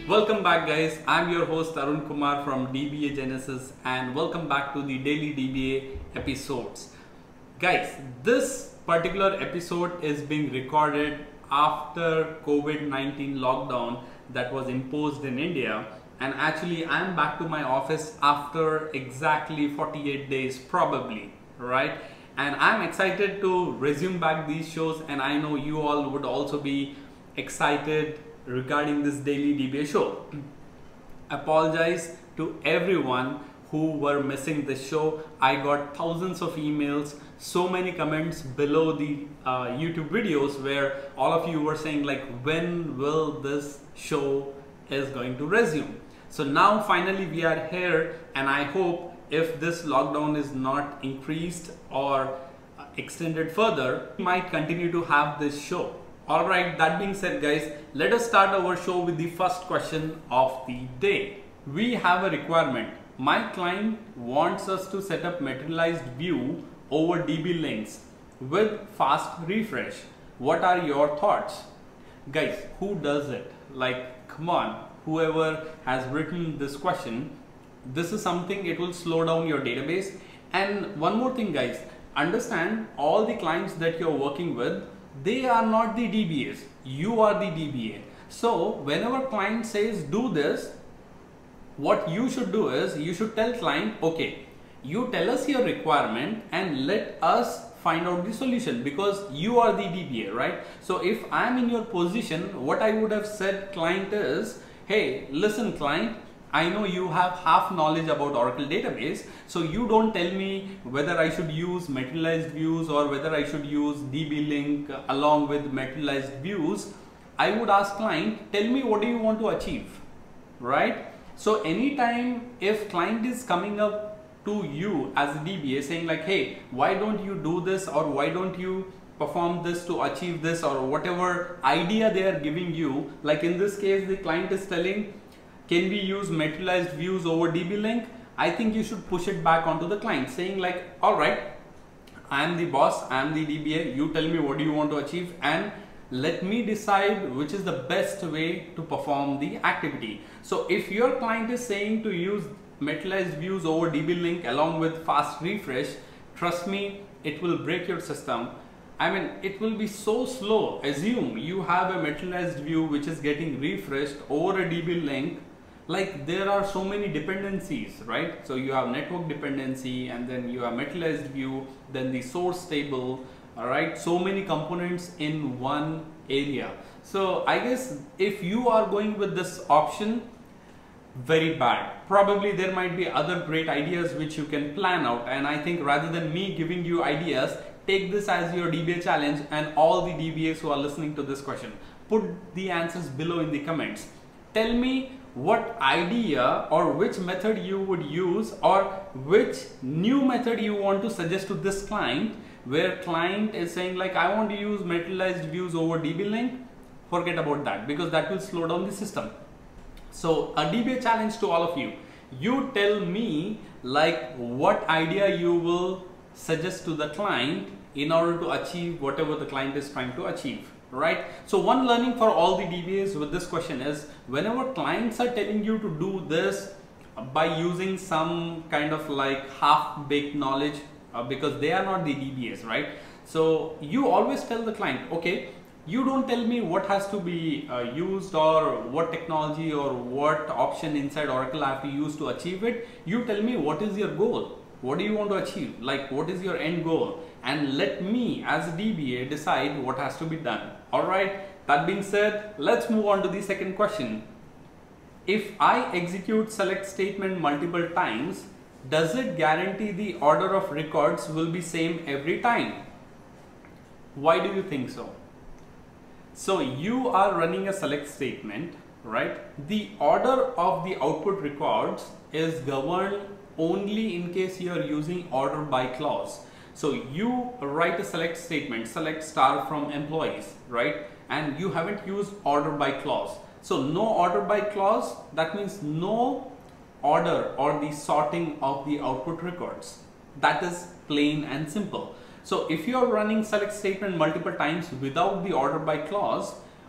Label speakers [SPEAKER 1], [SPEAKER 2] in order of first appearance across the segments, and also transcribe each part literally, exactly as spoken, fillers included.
[SPEAKER 1] Welcome back, guys. I'm your host Arun Kumar from D B A Genesis, and welcome back to the daily D B A episodes. Guys, this particular episode is being recorded after COVID nineteen lockdown that was imposed in India, and actually I'm back to my office after exactly forty-eight days probably, right? And I'm excited to resume back these shows, and I know you all would also be excited regarding this daily D B A show. Apologize to everyone who were missing this show. I got thousands of emails, so many comments below the uh, YouTube videos where all of you were saying like, when will this show is going to resume? So now finally we are here, and I hope if this lockdown is not increased or extended further, we might continue to have this show. Alright, that being said, guys, let us start our show with the first question of the day. We have a requirement. My client wants us to set up materialized view over D B links with fast refresh. What are your thoughts? Guys, who does it? Like, come on, whoever has written this question, this is something, it will slow down your database. And one more thing, guys, understand all the clients that you're working with, they are not the D B As, you are the D B A. So whenever client says do this, what you should do is you should tell client, okay, you tell us your requirement and let us find out the solution, because you are the D B A, right? So if I'm in your position, what I would have said client is, hey, listen client, I know you have half knowledge about Oracle database, so you don't tell me whether I should use materialized views or whether I should use D B link along with materialized views. I would ask client, tell me what do you want to achieve, right? So anytime if client is coming up to you as a D B A saying like, hey, why don't you do this, or why don't you perform this to achieve this, or whatever idea they are giving you, like in this case the client is telling, can we use materialized views over D B link? I think you should push it back onto the client saying like, all right, I am the boss, I am the D B A, you tell me what do you want to achieve and let me decide which is the best way to perform the activity. So if your client is saying to use materialized views over D B link along with fast refresh, trust me, it will break your system. I mean, it will be so slow. Assume you have a materialized view which is getting refreshed over a D B link. Like, there are so many dependencies, right? So you have network dependency, and then you have materialized view, then the source table, all right? So many components in one area. So I guess if you are going with this option, very bad. Probably there might be other great ideas which you can plan out. And I think rather than me giving you ideas, take this as your D B A challenge, and all the D B As who are listening to this question, put the answers below in the comments. Tell me what idea or which method you would use, or which new method you want to suggest to this client, where client is saying like, I want to use materialized views over D B link. Forget about that, because that will slow down the system. So a D B A challenge to all of you. You tell me like what idea you will suggest to the client in order to achieve whatever the client is trying to achieve, right? So one learning for all the D B As with this question is, whenever clients are telling you to do this by using some kind of like half-baked knowledge, uh, because they are not the D B As, right? So you always tell the client, okay, you don't tell me what has to be uh, used or what technology or what option inside Oracle I have to use to achieve it. You tell me what is your goal. What do you want to achieve? Like, what is your end goal? And let me as a D B A decide what has to be done. Alright, that being said, let's move on to the second question. If I execute select statement multiple times, does it guarantee the order of records will be same every time? Why do you think so? So you are running a select statement, right? The order of the output records is governed only in case you are using order by clause. So you write a select statement, select star from employees, right? And you haven't used order by clause. So no order by clause, that means no order or the sorting of the output records. That is plain and simple. So if you are running select statement multiple times without the order by clause,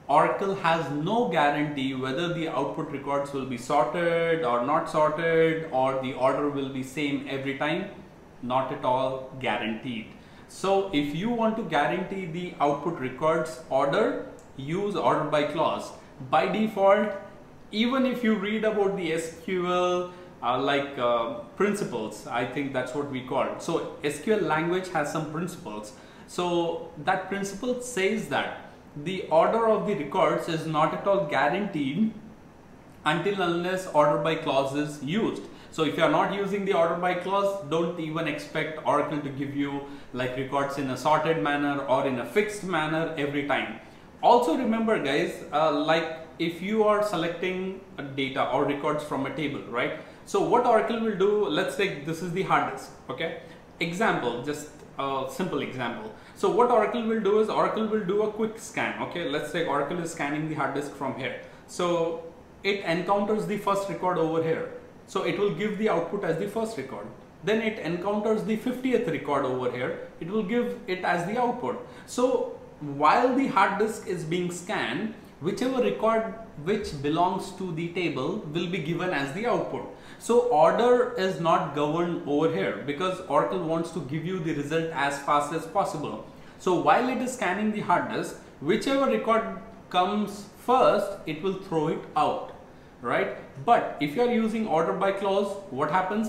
[SPEAKER 1] Oracle has no guarantee whether the output records will be sorted or not sorted, or the order will be same every time. Not at all guaranteed. So if you want to guarantee the output records order, use order by clause. By default, even if you read about the S Q L uh, like uh, principles, I think that's what we call it. So S Q L language has some principles. So that principle says that the order of the records is not at all guaranteed until unless order by clause is used. So if you are not using the order by clause, don't even expect Oracle to give you like records in a sorted manner or in a fixed manner every time. Also remember guys, uh, like if you are selecting a data or records from a table, right? So what Oracle will do, let's take this is the hard disk, okay? Example, just a simple example. So what Oracle will do is Oracle will do a quick scan, okay? Let's say Oracle is scanning the hard disk from here. So it encounters the first record over here. So it will give the output as the first record. Then it encounters the fiftieth record over here. It will give it as the output. So while the hard disk is being scanned, whichever record which belongs to the table will be given as the output. So order is not governed over here because Oracle wants to give you the result as fast as possible. So while it is scanning the hard disk, whichever record comes first, it will throw it out, right? But if you are using order by clause, what happens?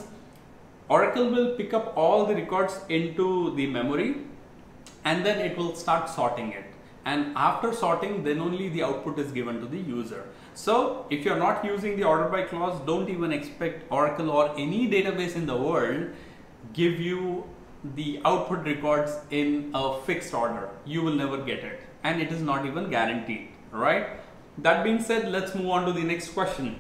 [SPEAKER 1] Oracle will pick up all the records into the memory and then it will start sorting it. And after sorting, then only the output is given to the user. So if you're not using the order by clause, don't even expect Oracle or any database in the world give you the output records in a fixed order. You will never get it, and it is not even guaranteed, right? That being said, let's move on to the next question.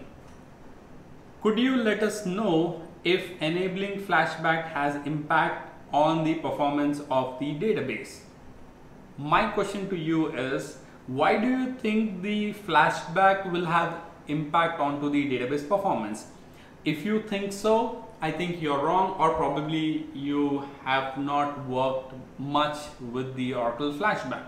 [SPEAKER 1] Could you let us know if enabling flashback has impact on the performance of the database? My question to you is, why do you think the flashback will have impact onto the database performance? If you think so, I think you're wrong, or probably you have not worked much with the Oracle flashback.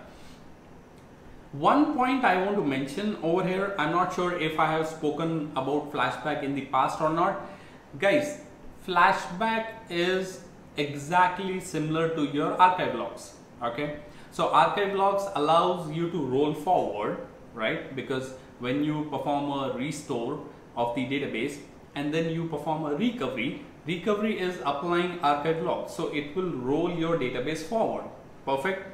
[SPEAKER 1] One point I want to mention over here, I'm not sure if I have spoken about flashback in the past or not. Guys, flashback is exactly similar to your archive logs, okay? So archive logs allows you to roll forward, right? Because when you perform a restore of the database and then you perform a recovery, recovery is applying archive logs. So it will roll your database forward. Perfect.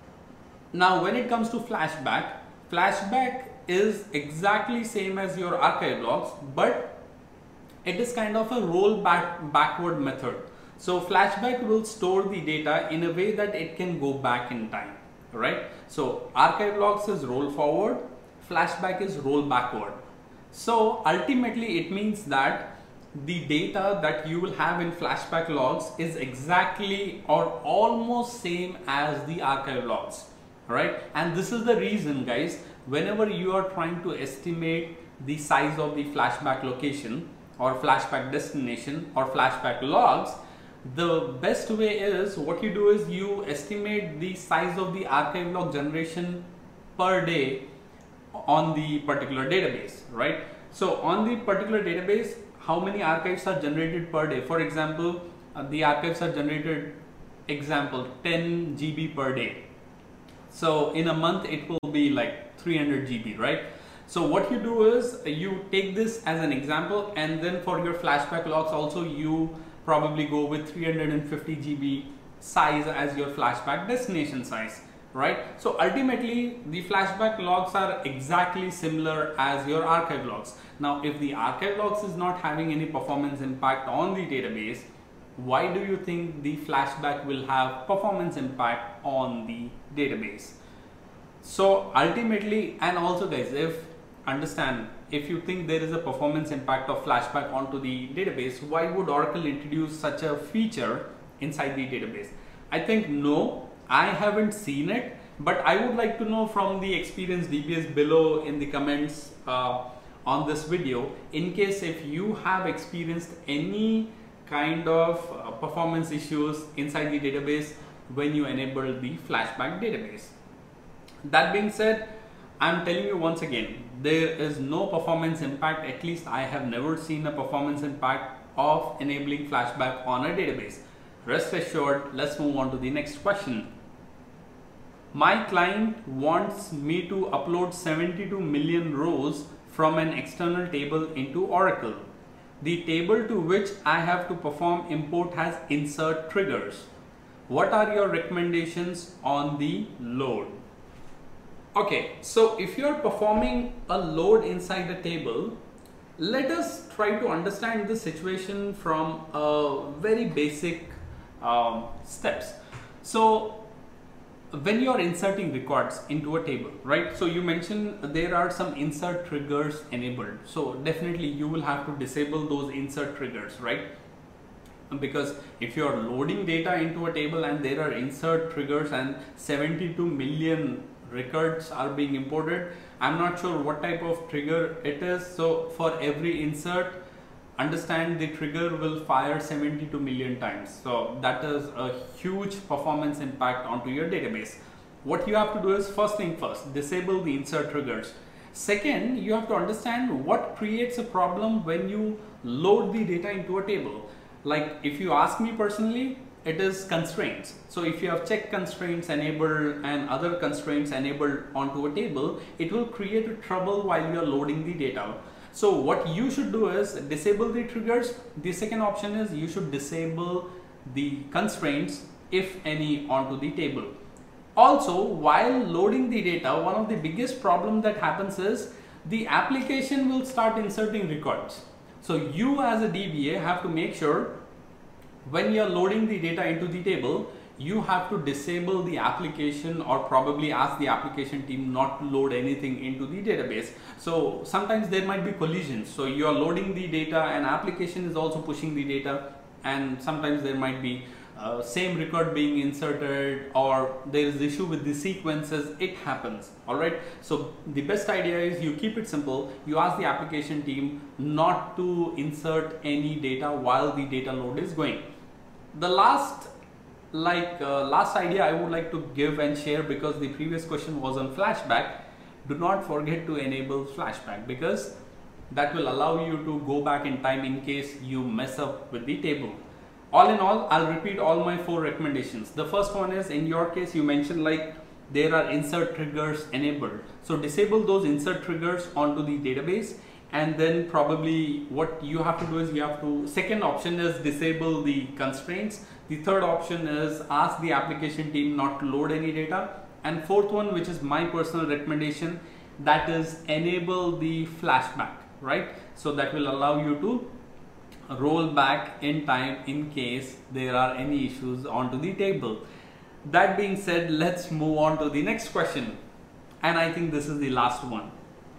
[SPEAKER 1] Now when it comes to flashback, flashback is exactly same as your archive logs, but it is kind of a roll back backward method. So flashback will store the data in a way that it can go back in time, right? So archive logs is roll forward, flashback is roll backward. So ultimately it means that the data that you will have in flashback logs is exactly or almost same as the archive logs, right? And this is the reason, guys, whenever you are trying to estimate the size of the flashback location or flashback destination or flashback logs, the best way is what you do is you estimate the size of the archive log generation per day on the particular database, right? So on the particular database, how many archives are generated per day? For example, uh, the archives are generated, example, ten G B per day. So in a month, it will be like three hundred G B, right? So what you do is you take this as an example, and then for your flashback logs also, you probably go with three hundred fifty G B size as your flashback destination size, right? So ultimately the flashback logs are exactly similar as your archive logs. Now if the archive logs is not having any performance impact on the database, why do you think the flashback will have performance impact on the database? So ultimately, and also guys, if understand, if you think there is a performance impact of flashback onto the database, why would Oracle introduce such a feature inside the database? I think no, I haven't seen it, but I would like to know from the experienced D B S below in the comments uh, on this video, in case if you have experienced any kind of uh, performance issues inside the database when you enable the flashback database. That being said, I'm telling you once again, there is no performance impact. At least I have never seen a performance impact of enabling flashback on a database. Rest assured, let's move on to the next question. My client wants me to upload seventy-two million rows from an external table into Oracle. The table to which I have to perform import has insert triggers. What are your recommendations on the load? Okay, so if you're performing a load inside a table, let us try to understand the situation from a very basic um, steps. So when you're inserting records into a table, right? So you mentioned there are some insert triggers enabled. So definitely you will have to disable those insert triggers, right? Because if you're loading data into a table and there are insert triggers and seventy-two million records are being imported, I'm not sure what type of trigger it is. So for every insert, understand the trigger will fire seventy-two million times. So that is a huge performance impact onto your database. What you have to do is, first thing first, disable the insert triggers. Second, you have to understand what creates a problem when you load the data into a table. Like if you ask me personally, it is constraints. So if you have check constraints enabled and other constraints enabled onto a table, it will create a trouble while you are loading the data. So what you should do is disable the triggers. The second option is you should disable the constraints, if any, onto the table. Also, while loading the data, one of the biggest problem that happens is the application will start inserting records. So you as a D B A have to make sure when you are loading the data into the table, you have to disable the application or probably ask the application team not to load anything into the database. So sometimes there might be collisions. So you are loading the data and application is also pushing the data, and sometimes there might be uh, same record being inserted, or there is issue with the sequences. It happens. All right. So the best idea is you keep it simple. You ask the application team not to insert any data while the data load is going. The last like uh, last idea I would like to give and share, because the previous question was on flashback. Do not forget to enable flashback, because that will allow you to go back in time in case you mess up with the table. All in all, I'll repeat all my four recommendations. The first one is, in your case you mentioned like there are insert triggers enabled, so disable those insert triggers onto the database. And then probably what you have to do is you have to, second option is disable the constraints. The third option is ask the application team not to load any data. And fourth one, which is my personal recommendation, that is enable the flashback, right? So that will allow you to roll back in time in case there are any issues onto the table. That being said, let's move on to the next question. And I think this is the last one.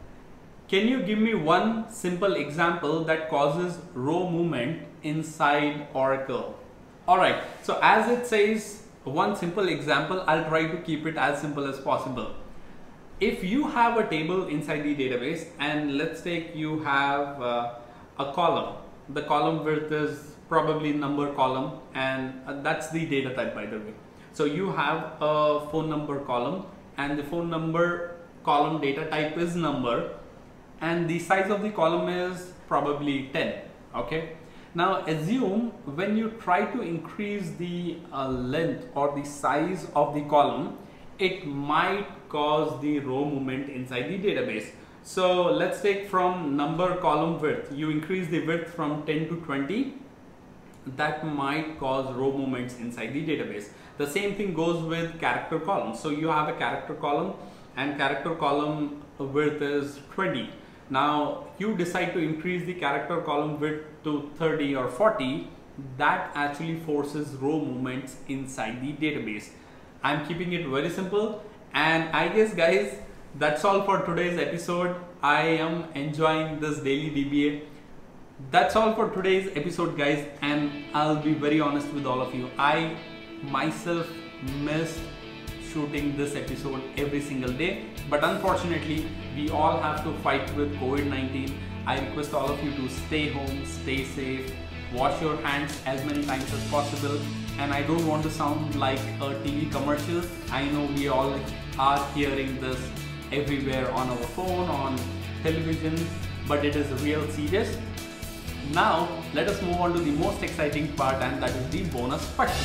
[SPEAKER 1] Can you give me one simple example that causes row movement inside Oracle? Alright, so as it says, one simple example, I'll try to keep it as simple as possible. If you have a table inside the database, and let's take you have uh, a column. The column width is probably number column, and uh, that's the data type, by the way. So you have a phone number column, and the phone number column data type is number, and the size of the column is probably ten. Okay, now assume when you try to increase the uh, length or the size of the column, it might cause the row movement inside the database. So let's take from number column width, you increase the width from ten to twenty, that might cause row movements inside the database. The same thing goes with character column. So you have a character column and character column width is twenty. Now you decide to increase the character column width to thirty or forty, that actually forces row movements inside the database. I'm keeping it very simple, and I guess guys, that's all for today's episode. I am enjoying this daily D B A. That's all for today's episode guys, and I'll be very honest with all of you. I myself missed shooting this episode every single day, but unfortunately we all have to fight with COVID nineteen. I request all of you to stay home, stay safe, wash your hands as many times as possible, and I don't want to sound like a T V commercial. I know we all are hearing this everywhere on our phone, on television, but it is real serious. Now let us move on to the most exciting part, and that is the bonus question.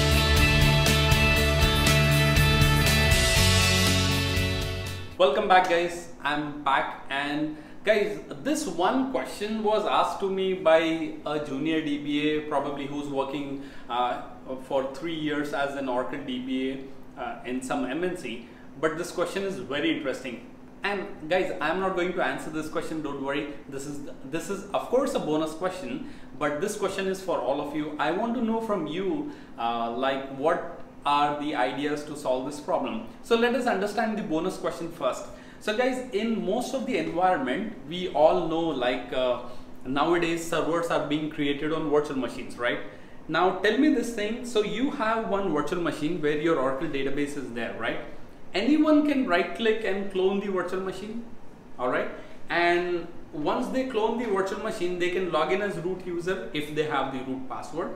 [SPEAKER 1] Welcome back guys, I'm back, and guys, this one question was asked to me by a junior D B A, probably who's working uh, for three years as an Oracle D B A uh, in some M N C. But this question is very interesting. And guys, I'm not going to answer this question, don't worry. This is, this is of course a bonus question, but this question is for all of you. I want to know from you, uh, like what are the ideas to solve this problem. So let us understand the bonus question first. So guys, in most of the environment, we all know like uh, nowadays servers are being created on virtual machines, right? Now tell me this thing, so you have one virtual machine where your Oracle database is there, right? Anyone can right click and clone the virtual machine, all right? And once they clone the virtual machine, they can log in as root user if they have the root password.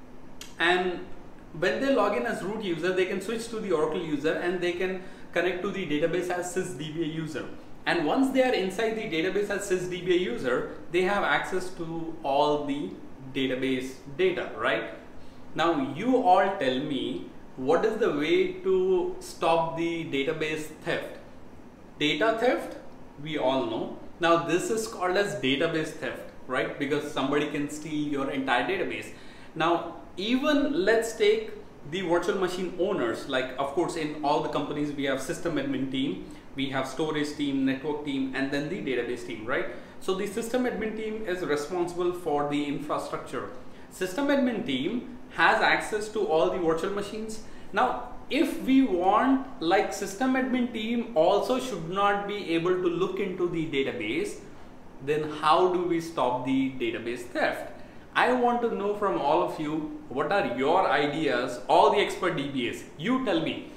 [SPEAKER 1] And when they log in as root user, they can switch to the Oracle user and they can connect to the database as sysdba user. And once they are inside the database as sysdba user, they have access to all the database data, right? Now you all tell me, what is the way to stop the database theft? Data theft, we all know. Now this is called as database theft, right? Because somebody can steal your entire database. Now even let's take the virtual machine owners, like of course in all the companies we have system admin team, we have storage team, network team, and then the database team, right? So the system admin team is responsible for the infrastructure. System admin team has access to all the virtual machines. Now if we want, like system admin team also should not be able to look into the database, then how do we stop the database theft? I want to know from all of you, what are your ideas, all the expert D B As? You tell me.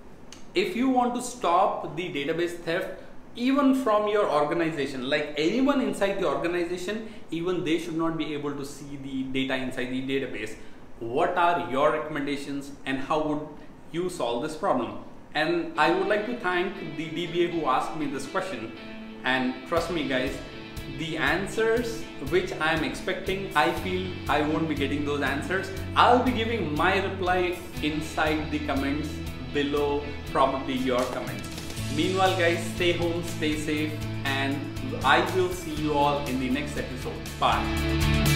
[SPEAKER 1] If you want to stop the database theft, even from your organization, like anyone inside the organization, even they should not be able to see the data inside the database. What are your recommendations and how would you solve this problem? And I would like to thank the D B A who asked me this question. And trust me guys, the answers which I am expecting, I feel I won't be getting those answers. I'll be giving my reply inside the comments below, probably your comments. Meanwhile guys, stay home, stay safe, and I will see you all in the next episode. Bye.